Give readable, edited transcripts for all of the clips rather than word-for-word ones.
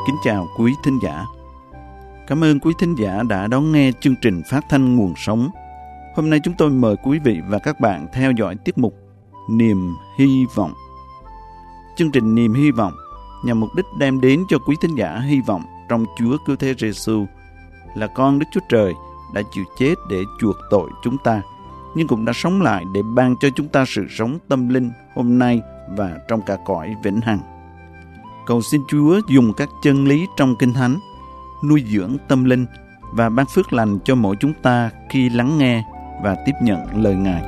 Kính chào quý thính giả. Cảm ơn quý thính giả đã đón nghe chương trình phát thanh Nguồn Sống. Hôm nay chúng tôi mời quý vị và các bạn theo dõi tiết mục Niềm Hy Vọng. Chương trình Niềm Hy Vọng nhằm mục đích đem đến cho quý thính giả hy vọng trong Chúa Cứu Thế Giêsu là con Đức Chúa Trời đã chịu chết để chuộc tội chúng ta, nhưng cũng đã sống lại để ban cho chúng ta sự sống tâm linh hôm nay và trong cả cõi vĩnh hằng. Cầu xin Chúa dùng các chân lý trong Kinh Thánh nuôi dưỡng tâm linh và ban phước lành cho mỗi chúng ta khi lắng nghe và tiếp nhận lời Ngài.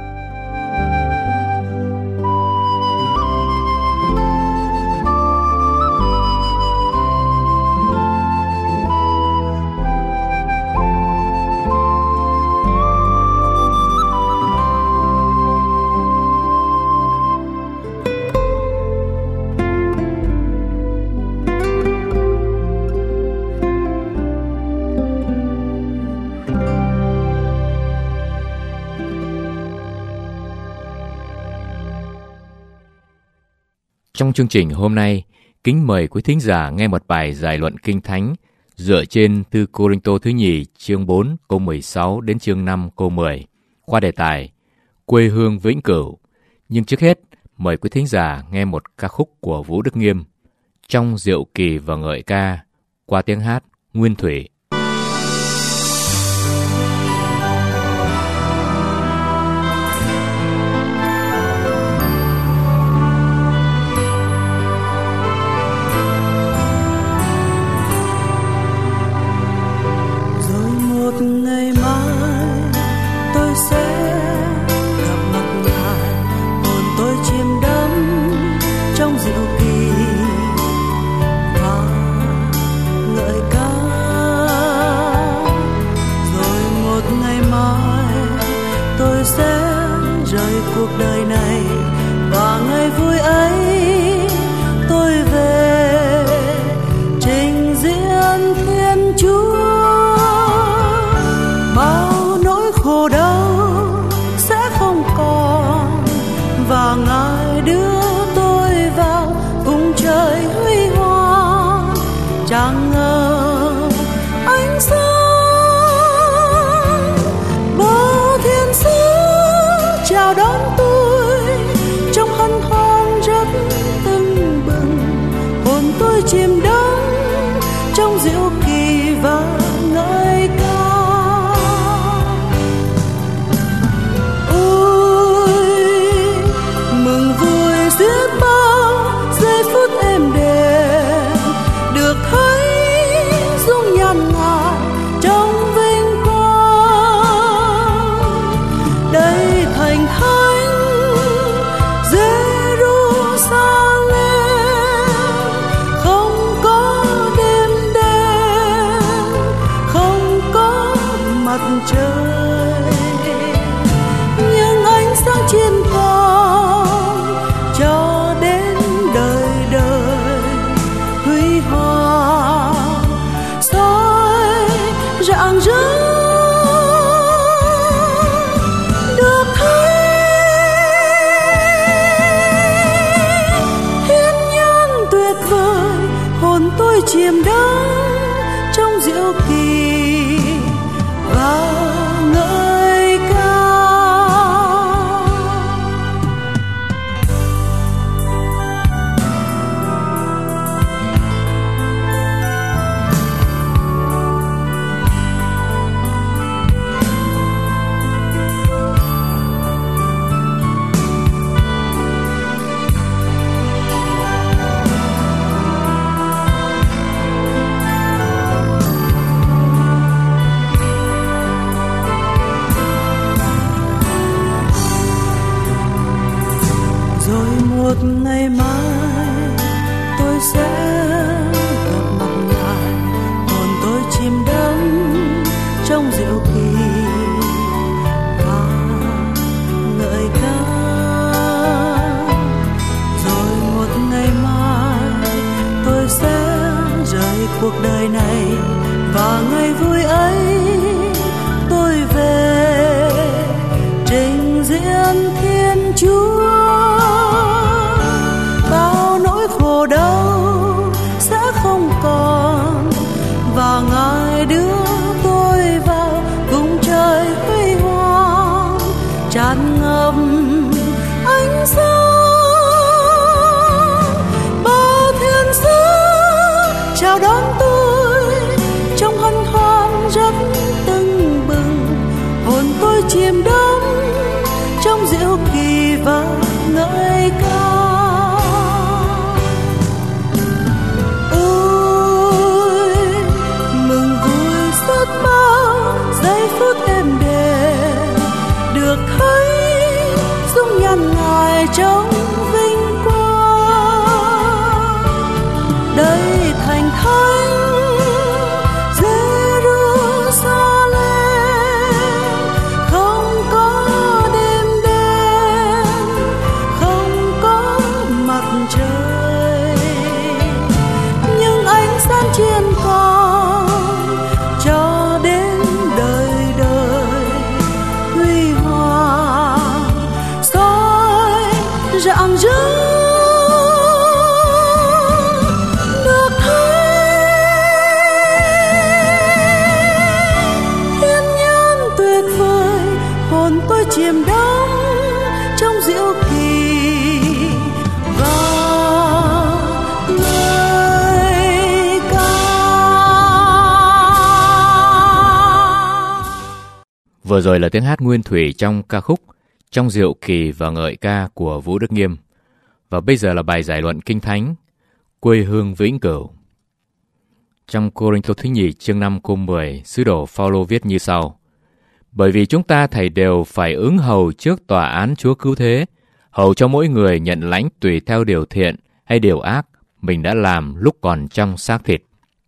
Trong chương trình hôm nay, kính mời quý thính giả nghe một bài giải luận Kinh Thánh dựa trên Thư Cô-rinh-tô thứ nhì chương 4 câu 16 đến chương 5 câu 10 qua đề tài Quê hương vĩnh cửu. Nhưng trước hết, mời quý thính giả nghe một ca khúc của Vũ Đức Nghiêm Trong Diệu Kỳ và Ngợi Ca qua tiếng hát Nguyên Thủy. Cuộc đời này và ngày vui ấy tôi về trình diễn Thiên Chúa. Bao nỗi khổ đau sẽ không còn và Ngài đưa tôi vào vùng trời huy hoàng. Chẳng ngờ ánh sáng bao thiên sứ chào đón tôi trong hân hoan rất tưng bừng, hồn tôi chìm đắm trong diệu kỳ và ngợi ca. Ôi mừng vui biết bao giây phút êm đềm được thấy dung nhan Ngài trong vinh quang. Đây thành thánh Jerusalem, không có đêm đen, không có mặt trời, nhưng ánh sáng trên vàng cho đến đời đời huy hoàng soi rạng rỡ. Chìm đắm trong diệu kỳ và ngợi ca. Một ngày mai tôi sẽ gặp mặt Ngài, hồn tôi chìm đắm trong diệu kỳ và ngợi ca. Rồi một ngày mai tôi sẽ rời cuộc đời này và ngày vui ấy tôi về trình diễn Thiên Chúa. Bao nỗi khổ đau sẽ không còn trông vinh quang. Đây thành thánh Jerusalem, không có đêm đen, không có mặt trời, nhưng ánh sáng chiên con cho đến đời đời huy hoàng soi rạng rỡ. Chiêm đắm trong diệu kỳ và lời ca. Vừa rồi là tiếng hát nguyên thủy trong ca khúc Trong Diệu Kỳ và Ngợi Ca của Vũ Đức Nghiêm. Và bây giờ là bài giải luận Kinh Thánh Quê hương vĩnh cửu. Trong Cô-rinh-tô thứ nhì chương 5 câu 10, sứ đồ Phao-lô viết như sau: Bởi vì chúng ta thảy đều phải ứng hầu trước tòa án Chúa Cứu Thế, hầu cho mỗi người nhận lãnh tùy theo điều thiện hay điều ác mình đã làm lúc còn trong xác thịt.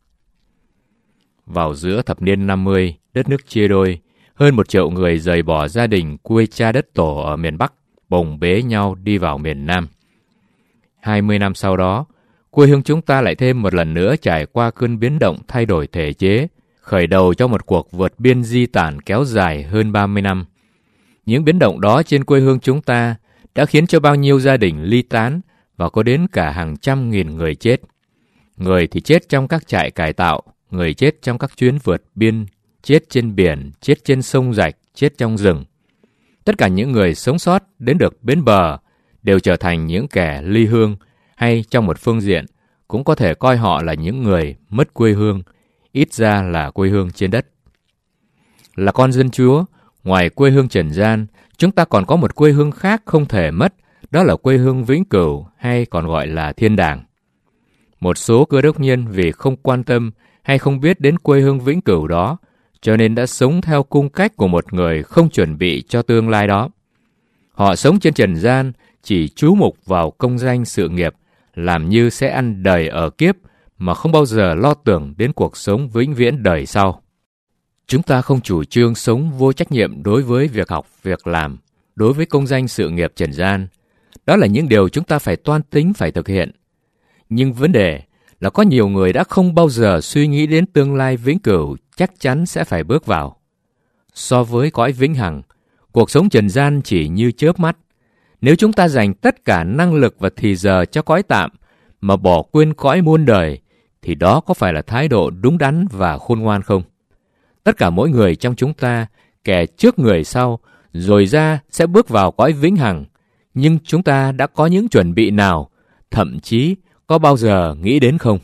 Vào giữa thập niên 50, đất nước chia đôi, hơn 1 triệu người rời bỏ gia đình quê cha đất tổ ở miền Bắc, bồng bế nhau đi vào miền Nam. 20 năm sau đó, quê hương chúng ta lại thêm một lần nữa trải qua cơn biến động thay đổi thể chế, khởi đầu cho một cuộc vượt biên di tản kéo dài hơn 30 năm. Những biến động đó trên quê hương chúng ta đã khiến cho bao nhiêu gia đình ly tán và có đến cả hàng trăm nghìn người chết. Người thì chết trong các trại cải tạo, người chết trong các chuyến vượt biên, chết trên biển, chết trên sông rạch, chết trong rừng. Tất cả những người sống sót đến được bến bờ đều trở thành những kẻ ly hương, hay trong một phương diện cũng có thể coi họ là những người mất quê hương, ít ra là quê hương trên đất. Là con dân Chúa, ngoài quê hương trần gian, chúng ta còn có một quê hương khác không thể mất, đó là quê hương vĩnh cửu hay còn gọi là thiên đàng. Một số cơ đốc nhân vì không quan tâm hay không biết đến quê hương vĩnh cửu đó, cho nên đã sống theo cung cách của một người không chuẩn bị cho tương lai đó. Họ sống trên trần gian, chỉ chú mục vào công danh sự nghiệp, làm như sẽ ăn đời ở kiếp, mà không bao giờ lo tưởng đến cuộc sống vĩnh viễn đời sau. Chúng ta không chủ trương sống vô trách nhiệm đối với việc học, việc làm, đối với công danh sự nghiệp trần gian. Đó là những điều chúng ta phải toan tính, phải thực hiện. Nhưng vấn đề là có nhiều người đã không bao giờ suy nghĩ đến tương lai vĩnh cửu chắc chắn sẽ phải bước vào. So với cõi vĩnh hằng, cuộc sống trần gian chỉ như chớp mắt. Nếu chúng ta dành tất cả năng lực và thì giờ cho cõi tạm mà bỏ quên cõi muôn đời, thì đó có phải là thái độ đúng đắn và khôn ngoan không? Tất cả mỗi người trong chúng ta, kẻ trước người sau, rồi ra sẽ bước vào cõi vĩnh hằng. Nhưng chúng ta đã có những chuẩn bị nào, thậm chí có bao giờ nghĩ đến không?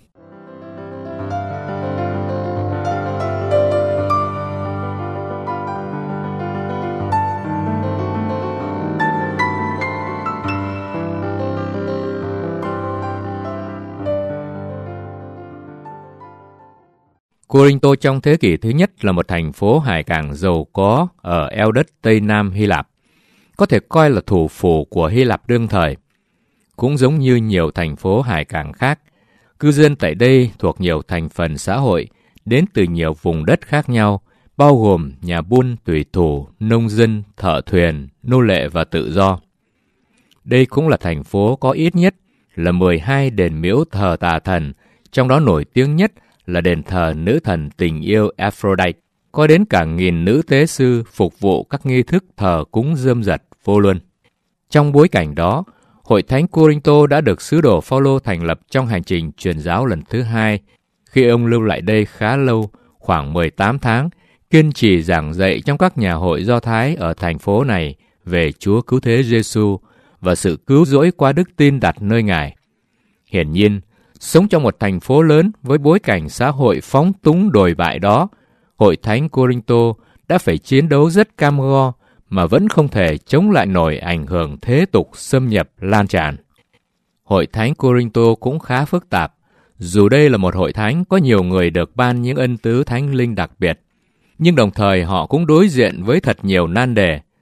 Cô-rinh-tô trong thế kỷ thứ nhất là một thành phố hải cảng giàu có ở eo đất Tây Nam Hy Lạp, có thể coi là thủ phủ của Hy Lạp đương thời. Cũng giống như nhiều thành phố hải cảng khác, cư dân tại đây thuộc nhiều thành phần xã hội, đến từ nhiều vùng đất khác nhau, bao gồm nhà buôn, thủy thủ, nông dân, thợ thuyền, nô lệ và tự do. Đây cũng là thành phố có ít nhất là 12 đền miếu thờ tà thần, trong đó nổi tiếng nhất là đền thờ nữ thần tình yêu Aphrodite, có đến cả 1000 nữ tế sư phục vụ các nghi thức thờ cúng rơm rật vô luân. Trong bối cảnh đó, Hội Thánh Cô-rinh-tô đã được sứ đồ Phao-lô thành lập trong hành trình truyền giáo lần thứ 2, khi ông lưu lại đây khá lâu, khoảng 18 tháng, kiên trì giảng dạy trong các nhà hội Do Thái ở thành phố này về Chúa Cứu Thế Giêsu và sự cứu rỗi qua đức tin đặt nơi Ngài. Hiển nhiên, sống trong một thành phố lớn với bối cảnh xã hội phóng túng đồi bại đó, Hội Thánh Cô-rinh-tô đã phải chiến đấu rất cam go mà vẫn không thể chống lại nổi ảnh hưởng thế tục xâm nhập lan tràn. Hội Thánh Cô-rinh-tô cũng khá phức tạp, dù đây là một hội thánh có nhiều người được ban những ân tứ thánh linh đặc biệt, nhưng đồng thời họ cũng đối diện với thật nhiều nan đề.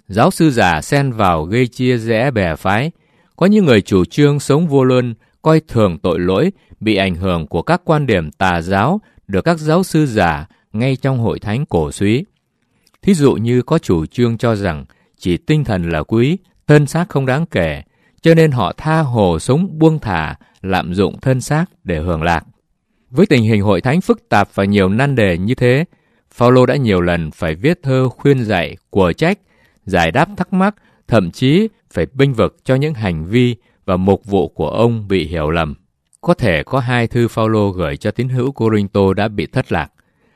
Giáo sư giả xen vào gây chia rẽ bè phái. Có những người chủ trương sống vô luân, coi thường tội lỗi, bị ảnh hưởng của các quan điểm tà giáo được các giáo sư giả ngay trong hội thánh cổ súy. Thí dụ như có chủ trương cho rằng chỉ tinh thần là quý, thân xác không đáng kể, cho nên họ tha hồ sống buông thả, lạm dụng thân xác để hưởng lạc. Với tình hình hội thánh phức tạp và nhiều nan đề như thế, Phao-lô đã nhiều lần phải viết thơ khuyên dạy, của trách, giải đáp thắc mắc, thậm chí phải bênh vực cho những hành vi và mục vụ của ông bị hiểu lầm. Có thể có 2 thư Phao-lô gửi cho tín hữu Cô-rinh-tô đã bị thất lạc.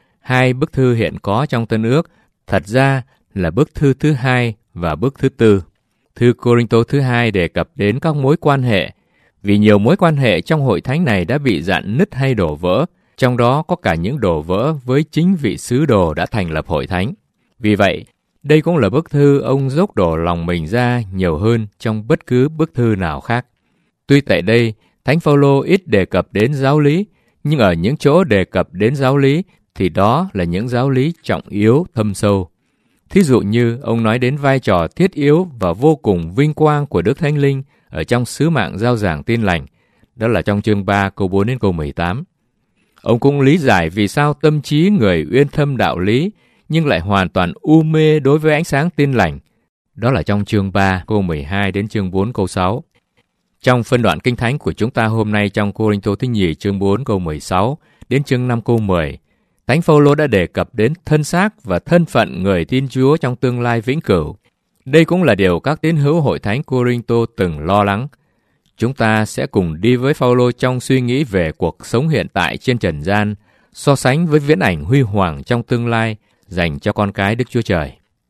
2 bức thư hiện có trong Tân Ước thật ra là bức thư thứ 2 và bức thứ 4. Thư Cô-rinh-tô thứ 2 đề cập đến các mối quan hệ, vì nhiều mối quan hệ trong hội thánh này đã bị rạn nứt hay đổ vỡ, trong đó có cả những đổ vỡ với chính vị sứ đồ đã thành lập hội thánh. Vì vậy, đây cũng là bức thư ông dốc đổ lòng mình ra nhiều hơn trong bất cứ bức thư nào khác. Tuy tại đây, Thánh Phao-lô ít đề cập đến giáo lý, nhưng ở những chỗ đề cập đến giáo lý thì đó là những giáo lý trọng yếu thâm sâu. Thí dụ như ông nói đến vai trò thiết yếu và vô cùng vinh quang của Đức Thánh Linh ở trong sứ mạng rao giảng tin lành, đó là trong chương 3 câu 4 đến câu 18. Ông cũng lý giải vì sao tâm trí người uyên thâm đạo lý nhưng lại hoàn toàn u mê đối với ánh sáng tin lành, đó là trong chương 3 câu 12 đến chương 4 câu 6. Trong phân đoạn kinh thánh của chúng ta hôm nay trong Cô-rinh-tô thứ nhì chương 4 câu 16 đến chương 5 câu 10, Thánh Phao-lô đã đề cập đến thân xác và thân phận người tin Chúa trong tương lai vĩnh cửu. Đây cũng là điều các tín hữu hội thánh Cô-rinh-tô từng lo lắng. Chúng ta sẽ cùng đi với Phao-lô trong suy nghĩ về cuộc sống hiện tại trên trần gian, so sánh với viễn ảnh huy hoàng trong tương lai dành cho con cái Đức Chúa Trời.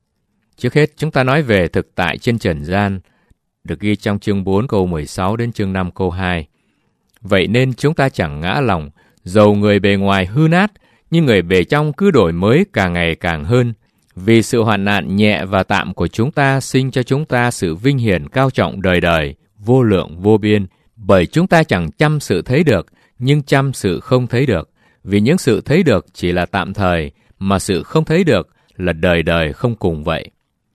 Trước hết, chúng ta nói về thực tại trên trần gian, được ghi trong chương 4 câu 16 đến chương 5 câu 2. Vậy nên chúng ta chẳng ngã lòng, dầu người bề ngoài hư nát, nhưng người bề trong cứ đổi mới càng ngày càng hơn. Vì sự hoạn nạn nhẹ và tạm của chúng ta sinh cho chúng ta sự vinh hiển cao trọng đời đời, vô lượng vô biên. Bởi chúng ta chẳng chăm sự thấy được, nhưng chăm sự không thấy được. Vì những sự thấy được chỉ là tạm thời, mà sự không thấy được là đời đời không cùng vậy.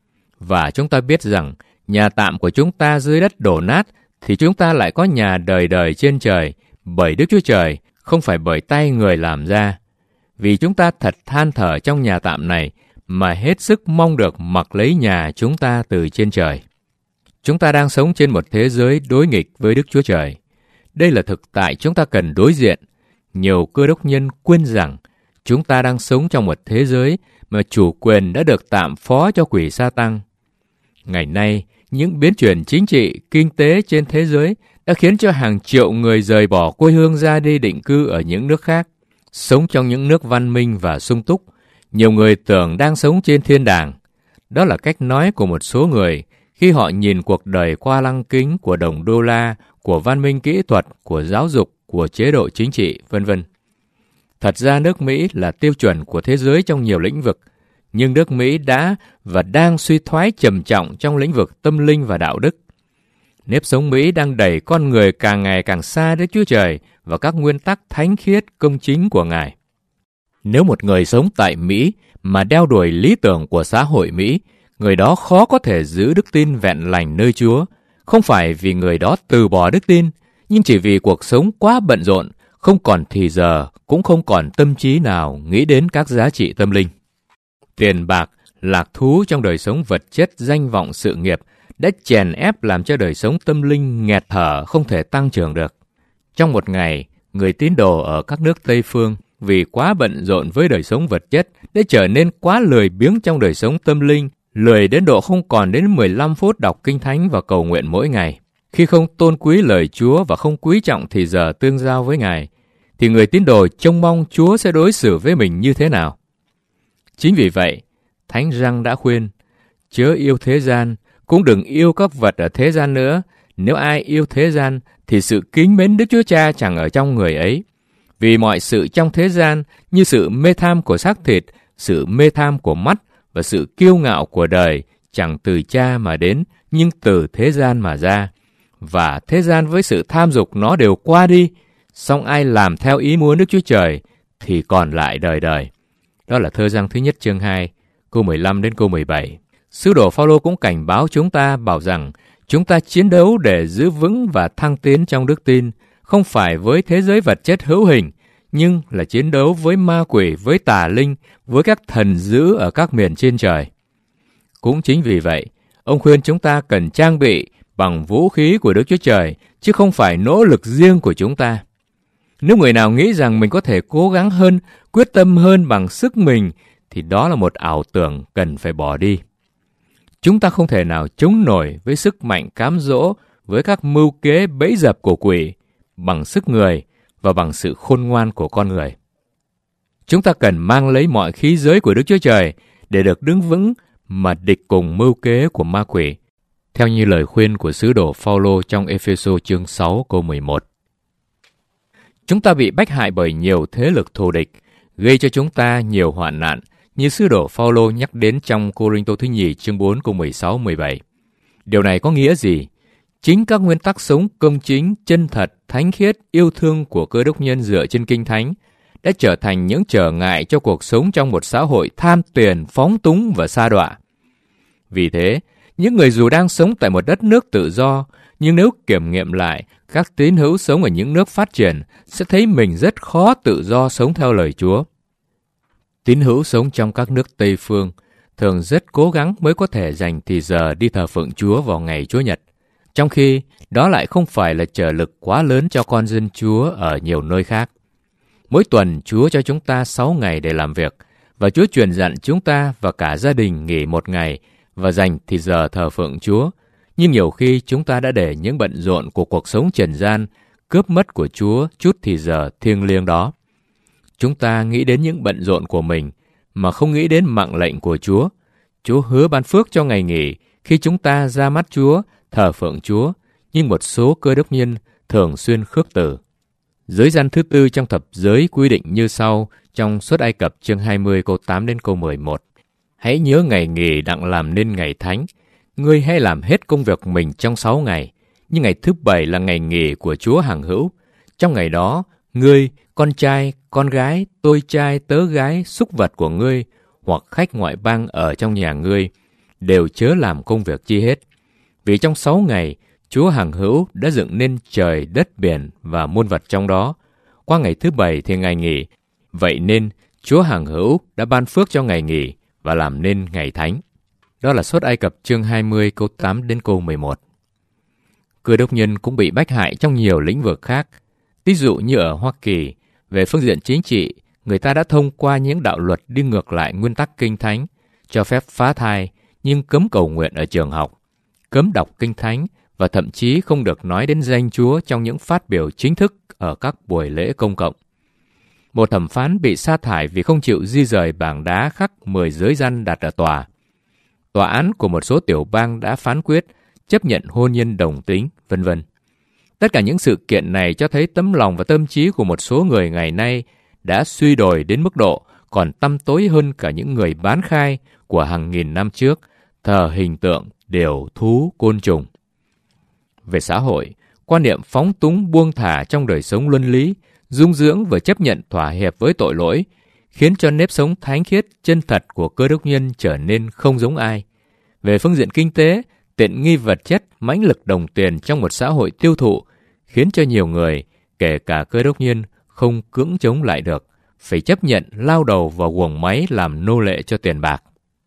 Và chúng ta biết rằng, nhà tạm của chúng ta dưới đất đổ nát, thì chúng ta lại có nhà đời đời trên trời, bởi Đức Chúa Trời, không phải bởi tay người làm ra. Vì chúng ta thật than thở trong nhà tạm này, mà hết sức mong được mặc lấy nhà chúng ta từ trên trời. Chúng ta đang sống trên một thế giới đối nghịch với Đức Chúa Trời. Đây là thực tại chúng ta cần đối diện. Nhiều cơ đốc nhân quên rằng chúng ta đang sống trong một thế giới mà chủ quyền đã được tạm phó cho quỷ Sa-tăng. Ngày nay, những biến chuyển chính trị, kinh tế trên thế giới đã khiến cho hàng triệu người rời bỏ quê hương ra đi định cư ở những nước khác, sống trong những nước văn minh và sung túc. Nhiều người tưởng đang sống trên thiên đàng. Đó là cách nói của một số người khi họ nhìn cuộc đời qua lăng kính của đồng đô la, của văn minh kỹ thuật, của giáo dục, của chế độ chính trị, v.v. Thật ra nước Mỹ là tiêu chuẩn của thế giới trong nhiều lĩnh vực, nhưng nước Mỹ đã và đang suy thoái trầm trọng trong lĩnh vực tâm linh và đạo đức. Nếp sống Mỹ đang đẩy con người càng ngày càng xa Đức Chúa Trời và các nguyên tắc thánh khiết công chính của Ngài. Nếu một người sống tại Mỹ mà đeo đuổi lý tưởng của xã hội Mỹ, người đó khó có thể giữ đức tin vẹn lành nơi Chúa, không phải vì người đó từ bỏ đức tin, nhưng chỉ vì cuộc sống quá bận rộn, không còn thì giờ, cũng không còn tâm trí nào nghĩ đến các giá trị tâm linh. Tiền bạc, lạc thú trong đời sống vật chất, danh vọng sự nghiệp đã chèn ép làm cho đời sống tâm linh nghẹt thở không thể tăng trưởng được. Trong một ngày, người tín đồ ở các nước Tây phương vì quá bận rộn với đời sống vật chất đã trở nên quá lười biếng trong đời sống tâm linh, lười đến độ không còn đến 15 phút đọc kinh thánh và cầu nguyện mỗi ngày. Khi không tôn quý lời Chúa và không quý trọng thì giờ tương giao với Ngài, thì người tín đồ trông mong Chúa sẽ đối xử với mình như thế nào. Chính vì vậy, Thánh Răng đã khuyên, chớ yêu thế gian, cũng đừng yêu các vật ở thế gian nữa. Nếu ai yêu thế gian, thì sự kính mến Đức Chúa Cha chẳng ở trong người ấy. Vì mọi sự trong thế gian, như sự mê tham của xác thịt, sự mê tham của mắt và sự kiêu ngạo của đời, chẳng từ Cha mà đến, nhưng từ thế gian mà ra. Và thế gian với sự tham dục nó đều qua đi, song ai làm theo ý muốn Đức Chúa Trời thì còn lại đời đời. Đó là thơ Răng thứ nhất chương 2, câu 15 đến câu 17. Sứ đồ Phaolô cũng cảnh báo chúng ta bảo rằng chúng ta chiến đấu để giữ vững và thăng tiến trong đức tin, không phải với thế giới vật chất hữu hình, nhưng là chiến đấu với ma quỷ, với tà linh, với các thần dữ ở các miền trên trời. Cũng chính vì vậy, ông khuyên chúng ta cần trang bị bằng vũ khí của Đức Chúa Trời, chứ không phải nỗ lực riêng của chúng ta. Nếu người nào nghĩ rằng mình có thể cố gắng hơn, quyết tâm hơn bằng sức mình, thì đó là một ảo tưởng cần phải bỏ đi. Chúng ta không thể nào chống nổi với sức mạnh cám dỗ, với các mưu kế bẫy dập của quỷ, bằng sức người và bằng sự khôn ngoan của con người. Chúng ta cần mang lấy mọi khí giới của Đức Chúa Trời để được đứng vững mà địch cùng mưu kế của ma quỷ, theo như lời khuyên của sứ đồ Phaolô trong Ê-phê-sô chương 6 câu 11. Chúng ta bị bách hại bởi nhiều thế lực thù địch, gây cho chúng ta nhiều hoạn nạn, như sứ đồ Phaolô nhắc đến trong Cô-rinh-tô thứ nhì chương 4 câu 16-17. Điều này có nghĩa gì? Chính các nguyên tắc sống công chính, chân thật, thánh khiết, yêu thương của Cơ Đốc nhân dựa trên Kinh Thánh đã trở thành những trở ngại cho cuộc sống trong một xã hội tham tiền, phóng túng và sa đọa. Vì thế, những người dù đang sống tại một đất nước tự do, nhưng nếu kiểm nghiệm lại, các tín hữu sống ở những nước phát triển sẽ thấy mình rất khó tự do sống theo lời Chúa. Tín hữu sống trong các nước Tây phương thường rất cố gắng mới có thể dành thì giờ đi thờ phượng Chúa vào ngày Chúa Nhật, trong khi đó lại không phải là trở lực quá lớn cho con dân Chúa ở nhiều nơi khác. Mỗi tuần Chúa cho chúng ta 6 ngày để làm việc, và Chúa truyền dặn chúng ta và cả gia đình nghỉ 1 ngày và dành thì giờ thờ phượng Chúa. Nhưng nhiều khi chúng ta đã để những bận rộn của cuộc sống trần gian cướp mất của Chúa chút thì giờ thiêng liêng đó. Chúng ta nghĩ đến những bận rộn của mình mà không nghĩ đến mạng lệnh của Chúa. Chúa hứa ban phước cho ngày nghỉ khi chúng ta ra mắt Chúa, thờ phượng Chúa, nhưng một số Cơ Đốc nhân thường xuyên khước từ. Giới gian thứ tư trong thập giới quy định như sau trong Xuất Ai Cập chương 20 câu 8 đến câu 11. Hãy nhớ ngày nghỉ đặng làm nên ngày thánh. Ngươi hãy làm hết công việc mình trong 6 ngày, nhưng ngày thứ 7 là ngày nghỉ của Chúa hằng hữu. Trong ngày đó, ngươi, con trai, con gái, tôi trai, tớ gái, súc vật của ngươi, hoặc khách ngoại bang ở trong nhà ngươi, đều chớ làm công việc chi hết. Vì trong 6 ngày, Chúa hằng hữu đã dựng nên trời, đất, biển và muôn vật trong đó. Qua ngày thứ 7 thì ngày nghỉ. Vậy nên, Chúa hằng hữu đã ban phước cho ngày nghỉ và làm nên ngày thánh. Đó là Xuất Ai Cập chương 20 câu 8 đến câu 11. Cơ đốc nhân cũng bị bách hại trong nhiều lĩnh vực khác. Ví dụ như ở Hoa Kỳ, về phương diện chính trị, người ta đã thông qua những đạo luật đi ngược lại nguyên tắc Kinh Thánh, cho phép phá thai nhưng cấm cầu nguyện ở trường học, cấm đọc Kinh Thánh và thậm chí không được nói đến danh Chúa trong những phát biểu chính thức ở các buổi lễ công cộng. Một thẩm phán bị sa thải vì không chịu di rời bảng đá khắc 10 giới răn đặt ở tòa. Tòa án của một số tiểu bang đã phán quyết chấp nhận hôn nhân đồng tính, v.v. Tất cả những sự kiện này cho thấy tấm lòng và tâm trí của một số người ngày nay đã suy đồi đến mức độ còn tăm tối hơn cả những người bán khai của hàng nghìn năm trước, thờ hình tượng, điểu, thú, côn trùng. Về xã hội, quan niệm phóng túng buông thả trong đời sống luân lý, dung dưỡng và chấp nhận thỏa hiệp với tội lỗi, khiến cho nếp sống thánh khiết, chân thật của Cơ Đốc nhân trở nên không giống ai. Về phương diện kinh tế, tiện nghi vật chất, mãnh lực đồng tiền trong một xã hội tiêu thụ, khiến cho nhiều người, kể cả Cơ Đốc nhân, không cưỡng chống lại được, phải chấp nhận lao đầu vào guồng máy làm nô lệ cho tiền bạc.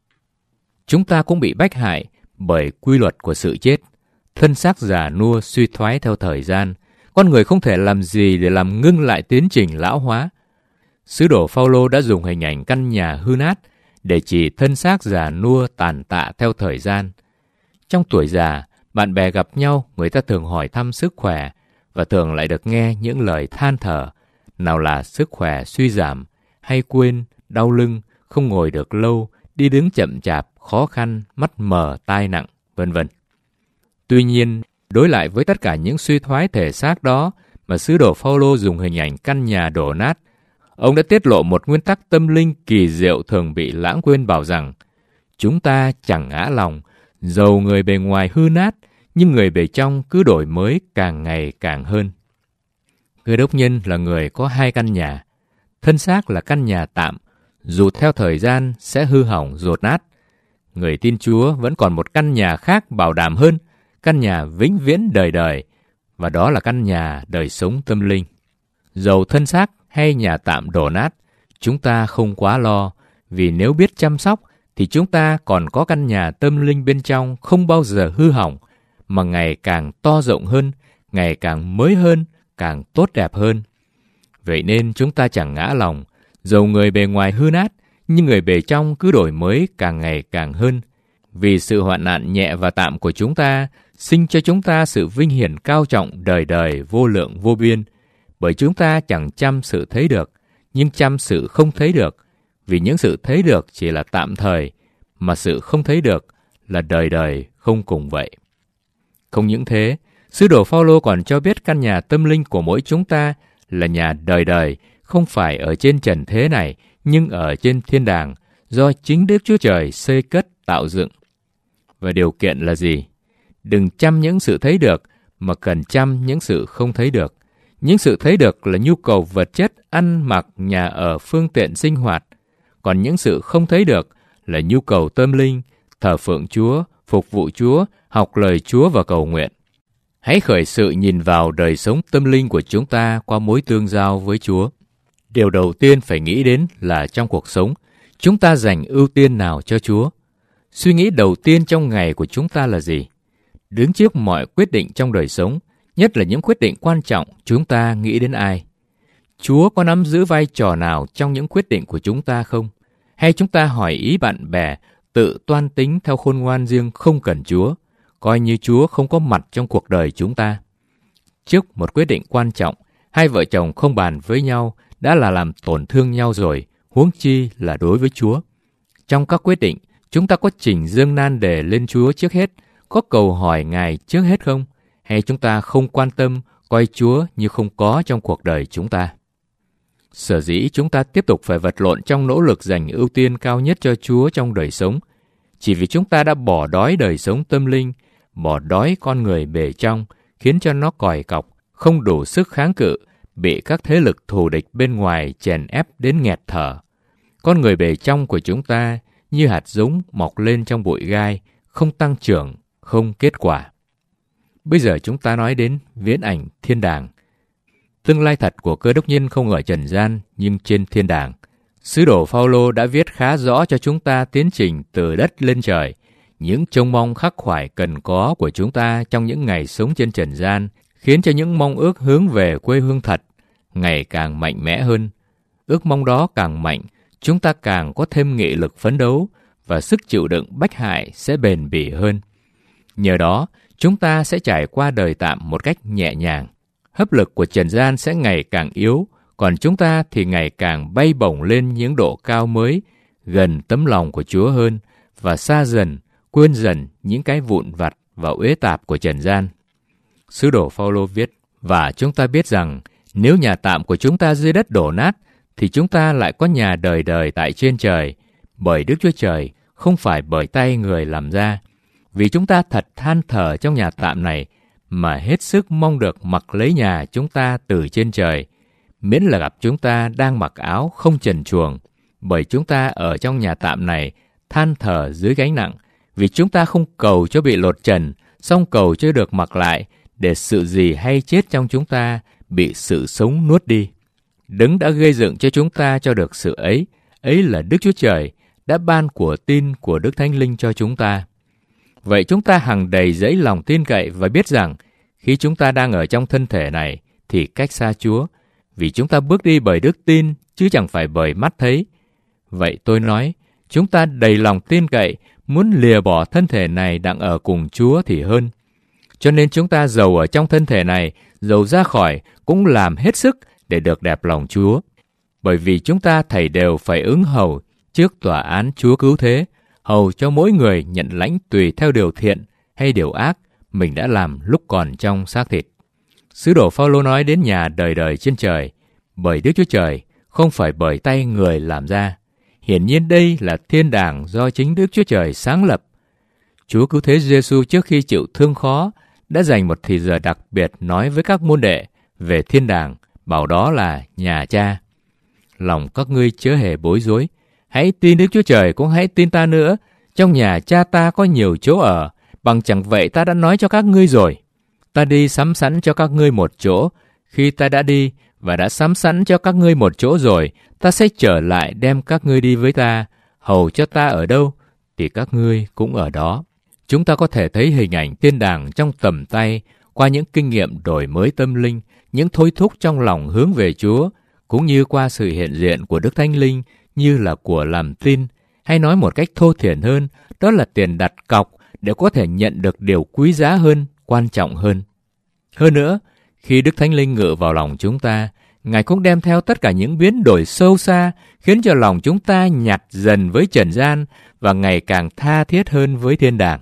Chúng ta cũng bị bách hại bởi quy luật của sự chết. Thân xác già nua suy thoái theo thời gian, con người không thể làm gì để làm ngưng lại tiến trình lão hóa. Sứ đồ Phaolô đã dùng hình ảnh căn nhà hư nát để chỉ thân xác già nua tàn tạ theo thời gian. Trong tuổi già, bạn bè gặp nhau, người ta thường hỏi thăm sức khỏe và thường lại được nghe những lời than thở, nào là sức khỏe suy giảm, hay quên, đau lưng, không ngồi được lâu, đi đứng chậm chạp, khó khăn, mắt mờ, tai nặng, v.v. Tuy nhiên, đối lại với tất cả những suy thoái thể xác đó mà sứ đồ Phaolô dùng hình ảnh căn nhà đổ nát, ông đã tiết lộ một nguyên tắc tâm linh kỳ diệu thường bị lãng quên, bảo rằng chúng ta chẳng ngã lòng, dầu người bề ngoài hư nát, nhưng người bề trong cứ đổi mới càng ngày càng hơn. Cơ đốc nhân là người có 2 căn nhà. Thân xác là căn nhà tạm, dù theo thời gian sẽ hư hỏng dột nát. người tin Chúa vẫn còn một căn nhà khác bảo đảm hơn, căn nhà vĩnh viễn đời đời, và đó là căn nhà đời sống tâm linh. Dầu thân xác hay nhà tạm đổ nát, chúng ta không quá lo, vì nếu biết chăm sóc thì chúng ta còn có căn nhà tâm linh bên trong không bao giờ hư hỏng, mà ngày càng to rộng hơn, ngày càng mới hơn, càng tốt đẹp hơn. Vậy nên chúng ta chẳng ngã lòng, dầu người bề ngoài hư nát, nhưng người bề trong cứ đổi mới càng ngày càng hơn. Vì sự hoạn nạn nhẹ và tạm của chúng ta sinh cho chúng ta sự vinh hiển cao trọng đời đời vô lượng vô biên. Bởi chúng ta chẳng chăm sự thấy được, nhưng chăm sự không thấy được. Vì những sự thấy được chỉ là tạm thời, mà sự không thấy được là đời đời không cùng vậy. Không những thế, sứ đồ Phaolô còn cho biết căn nhà tâm linh của mỗi chúng ta là nhà đời đời, không phải ở trên trần thế này, nhưng ở trên thiên đàng, do chính Đức Chúa Trời xây cất tạo dựng. Và điều kiện là gì? Đừng chăm những sự thấy được, mà cần chăm những sự không thấy được. Những sự thấy được là nhu cầu vật chất, ăn mặc, nhà ở, phương tiện sinh hoạt. Còn những sự không thấy được là nhu cầu tâm linh, thờ phượng Chúa, phục vụ Chúa, học lời Chúa và cầu nguyện. Hãy khởi sự nhìn vào đời sống tâm linh của chúng ta qua mối tương giao với Chúa. Điều đầu tiên phải nghĩ đến là trong cuộc sống, chúng ta dành ưu tiên nào cho Chúa? Suy nghĩ đầu tiên trong ngày của chúng ta là gì? Đứng trước mọi quyết định trong đời sống, nhất là những quyết định quan trọng, chúng ta nghĩ đến ai? Chúa có nắm giữ vai trò nào trong những quyết định của chúng ta không? Hay chúng ta hỏi ý bạn bè, tự toan tính theo khôn ngoan riêng không cần Chúa, coi như Chúa không có mặt trong cuộc đời chúng ta? Trước một quyết định quan trọng, hai vợ chồng không bàn với nhau đã là làm tổn thương nhau rồi, huống chi là đối với Chúa. Trong các quyết định, chúng ta có trình dâng nan đề lên Chúa trước hết, có cầu hỏi Ngài trước hết không? Hay chúng ta không quan tâm, coi Chúa như không có trong cuộc đời chúng ta? Sở dĩ chúng ta tiếp tục phải vật lộn trong nỗ lực dành ưu tiên cao nhất cho Chúa trong đời sống, chỉ vì chúng ta đã bỏ đói đời sống tâm linh, bỏ đói con người bề trong, khiến cho nó còi cọc, không đủ sức kháng cự, bị các thế lực thù địch bên ngoài chèn ép đến nghẹt thở. Con người bề trong của chúng ta như hạt giống mọc lên trong bụi gai, không tăng trưởng, không kết quả. Bây giờ chúng ta nói đến viễn ảnh thiên đàng. Tương lai thật của Cơ Đốc nhân không ở trần gian, nhưng trên thiên đàng. Sứ đồ Phaolô đã viết khá rõ cho chúng ta tiến trình từ đất lên trời, những trông mong khắc khoải cần có của chúng ta trong những ngày sống trên trần gian, khiến cho những mong ước hướng về quê hương thật ngày càng mạnh mẽ hơn. Ước mong đó càng mạnh, chúng ta càng có thêm nghị lực phấn đấu và sức chịu đựng bách hại sẽ bền bỉ hơn. Nhờ đó, chúng ta sẽ trải qua đời tạm một cách nhẹ nhàng. Hấp lực của trần gian sẽ ngày càng yếu, còn chúng ta thì ngày càng bay bổng lên những độ cao mới, gần tấm lòng của Chúa hơn và xa dần, quên dần những cái vụn vặt và uế tạp của trần gian. Sứ đồ Phaolô viết, và chúng ta biết rằng nếu nhà tạm của chúng ta dưới đất đổ nát, thì chúng ta lại có nhà đời đời tại trên trời, bởi Đức Chúa Trời, không phải bởi tay người làm ra. Vì chúng ta thật than thở trong nhà tạm này, mà hết sức mong được mặc lấy nhà chúng ta từ trên trời, miễn là gặp chúng ta đang mặc áo không trần truồng, bởi chúng ta ở trong nhà tạm này than thở dưới gánh nặng, vì chúng ta không cầu cho bị lột trần, song cầu cho được mặc lại, để sự gì hay chết trong chúng ta bị sự sống nuốt đi. Đấng đã gây dựng cho chúng ta cho được sự ấy là Đức Chúa Trời, đã ban của tin của Đức Thánh Linh cho chúng ta. Vậy chúng ta hằng đầy dẫy lòng tin cậy và biết rằng khi chúng ta đang ở trong thân thể này thì cách xa Chúa, vì chúng ta bước đi bởi đức tin chứ chẳng phải bởi mắt thấy. Vậy tôi nói, chúng ta đầy lòng tin cậy, muốn lìa bỏ thân thể này đang ở cùng Chúa thì hơn. Cho nên chúng ta dầu ở trong thân thể này, dầu ra khỏi, cũng làm hết sức để được đẹp lòng Chúa. Bởi vì chúng ta thảy đều phải ứng hầu trước tòa án Chúa cứu thế, hầu cho mỗi người nhận lãnh tùy theo điều thiện hay điều ác mình đã làm lúc còn trong xác thịt. Sứ đồ Phaolô nói đến nhà đời đời trên trời, bởi Đức Chúa Trời, không phải bởi tay người làm ra. Hiển nhiên đây là thiên đàng do chính Đức Chúa Trời sáng lập. Chúa cứu thế Giêsu trước khi chịu thương khó đã dành một thì giờ đặc biệt nói với các môn đệ về thiên đàng, bảo đó là nhà Cha. Lòng các ngươi chớ hề bối rối, hãy tin Đức Chúa Trời cũng hãy tin ta nữa, trong nhà cha ta có nhiều chỗ ở, bằng chẳng vậy ta đã nói cho các ngươi rồi. Ta đi sắm sẵn cho các ngươi một chỗ. Khi ta đã đi và đã sắm sẵn cho các ngươi một chỗ rồi, ta sẽ trở lại đem các ngươi đi với ta, hầu cho ta ở đâu thì các ngươi cũng ở đó. Chúng ta có thể thấy hình ảnh thiên đàng trong tầm tay qua những kinh nghiệm đổi mới tâm linh, những thôi thúc trong lòng hướng về Chúa, cũng như qua sự hiện diện của Đức Thánh Linh như là của làm tin, hay nói một cách thô thiển hơn, đó là tiền đặt cọc để có thể nhận được điều quý giá hơn, quan trọng hơn. Hơn nữa, khi Đức Thánh Linh ngự vào lòng chúng ta, Ngài cũng đem theo tất cả những biến đổi sâu xa, khiến cho lòng chúng ta nhạt dần với trần gian và ngày càng tha thiết hơn với thiên đàng.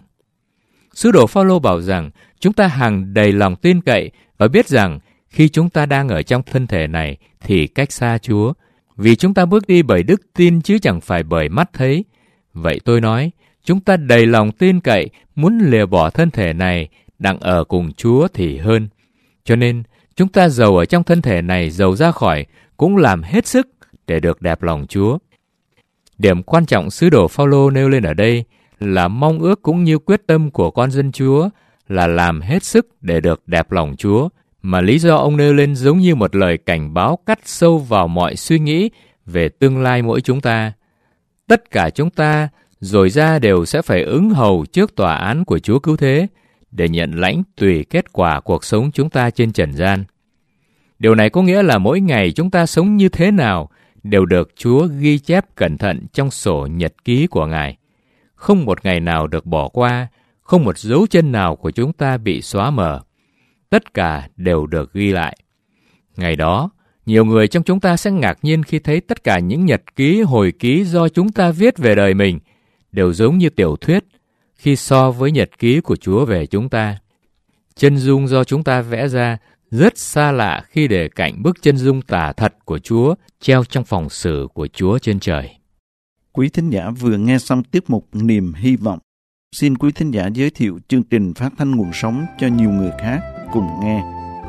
Sứ đồ Phao-lô bảo rằng chúng ta hằng đầy lòng tin cậy và biết rằng khi chúng ta đang ở trong thân thể này thì cách xa Chúa, vì chúng ta bước đi bởi đức tin chứ chẳng phải bởi mắt thấy. Vậy tôi nói, chúng ta đầy lòng tin cậy, muốn lìa bỏ thân thể này, đặng ở cùng Chúa thì hơn. Cho nên, chúng ta giàu ở trong thân thể này, giàu ra khỏi, cũng làm hết sức để được đẹp lòng Chúa. Điểm quan trọng sứ đồ Phao-lô nêu lên ở đây là mong ước cũng như quyết tâm của con dân Chúa là làm hết sức để được đẹp lòng Chúa, mà lý do ông nêu lên giống như một lời cảnh báo cắt sâu vào mọi suy nghĩ về tương lai mỗi chúng ta. Tất cả chúng ta rồi ra đều sẽ phải ứng hầu trước tòa án của Chúa Cứu Thế để nhận lãnh tùy kết quả cuộc sống chúng ta trên trần gian. Điều này có nghĩa là mỗi ngày chúng ta sống như thế nào đều được Chúa ghi chép cẩn thận trong sổ nhật ký của Ngài. Không một ngày nào được bỏ qua, không một dấu chân nào của chúng ta bị xóa mờ. Tất cả đều được ghi lại. Ngày đó, nhiều người trong chúng ta sẽ ngạc nhiên khi thấy tất cả những nhật ký, hồi ký do chúng ta viết về đời mình đều giống như tiểu thuyết khi so với nhật ký của Chúa về chúng ta. Chân dung do chúng ta vẽ ra rất xa lạ khi để cạnh bức chân dung tả thật của Chúa treo trong phòng xử của Chúa trên trời. Quý thính giả vừa nghe xong tiết mục Niềm Hy Vọng. Xin quý thính giả giới thiệu chương trình phát thanh nguồn sống cho nhiều người khác cùng nghe.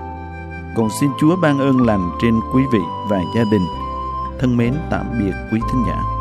Còn xin Chúa ban ơn lành trên quý vị và gia đình. Thân mến tạm biệt quý thính giả.